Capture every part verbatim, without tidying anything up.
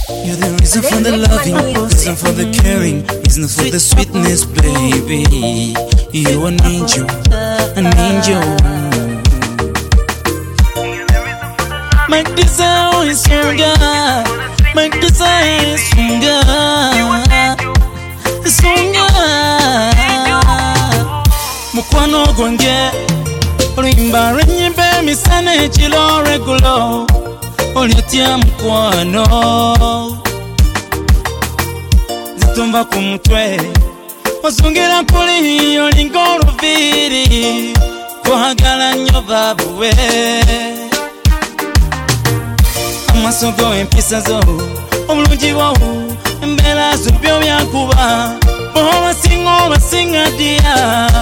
You're the reason for the loving, reason for the caring, reason for the sweetness, baby. You're an angel, an angel. My desire is stronger, my desire is stronger, stronger. Mukwano gwange, olimba renyimbe misane chilo regulo. Olyatia mukwano zitumba ku mutwe osongera kuli olinga oluviri kwagala nnyo babuwe amaaso go empisa zo obulungi bwo embeera zo byo byakuba obasinga obasinga ddiya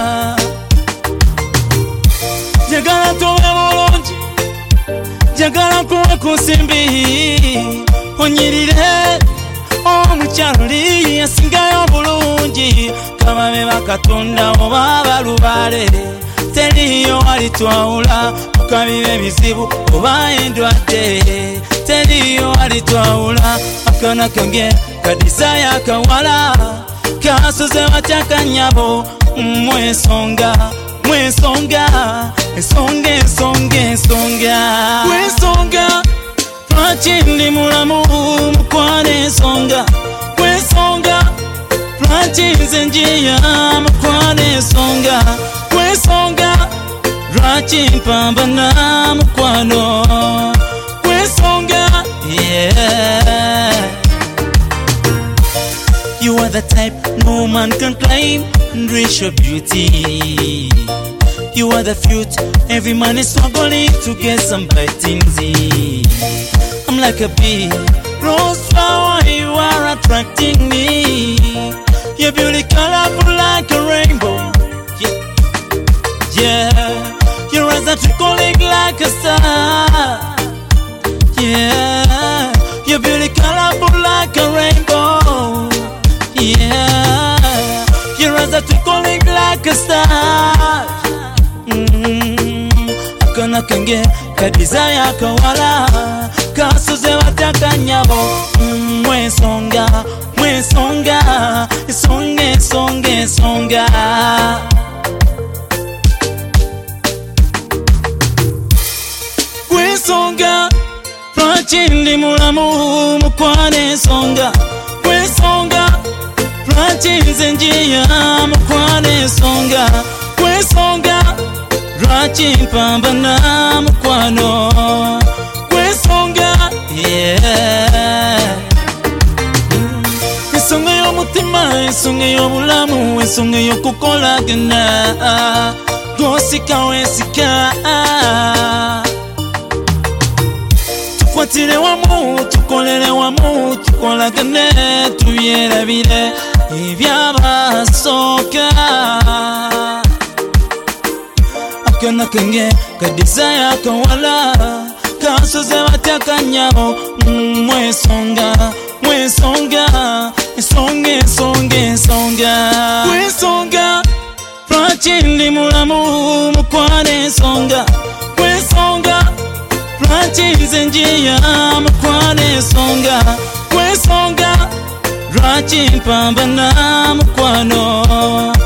jagala tobe bulungi jagala kuwe kusimbi onyirire omukyaluli yasingayo bulungi kababe bakatonda oba balubale teriyo alitwawula mukabibe bizibu oba endwadde teriyo alitwawula akana kange kadisaya kawala kasoze batyakanyabo mwesonga mwesonga esonga esonga esonga mwesonga lwaki ndi mulamu mukwane esonga mwesonga lwaki nze njiya mukwane esonga mwesonga lwaki mpambana mukwano mwesonga yeah. You are the type no man can climb and reach your beauty. You are the fruit every man is struggling to get some bitings in. I'm like a bee, rose flower, you are attracting me. Your beauty colorful like a rainbow. Yeah, yeah. Your eyes are twinkling like a star. Yeah, your beauty colorful like a rainbow. Yeah, your eyes are twinkling like a star. Mm-hmm. Akana kange kadizaya kawala kasoze batakanyabo mwesonga mwesonga esonga esonga esonga mwesonga lwaki ndi mulamu mukwane esonga mwesonga lwaki nze njiya mukwane esonga mwesonga lwaki mpambana mukwano mwesonga yeah. Ensonga y'omutima ensonga y'obulamu ensonga y'okukolagana gosika wesika tukwatire wamu tukolere wamu tukolagane tubyerabire ebyabasooka akana kange kadesaya kawala kasoze batakanyabo mwesonga mwesonga esonga esonga esonga mwesonga lwaki ndi mulamu mukwane esonga mwesonga lwaki nze njiya mukwane esonga mwesonga lwaki mpambana mukwano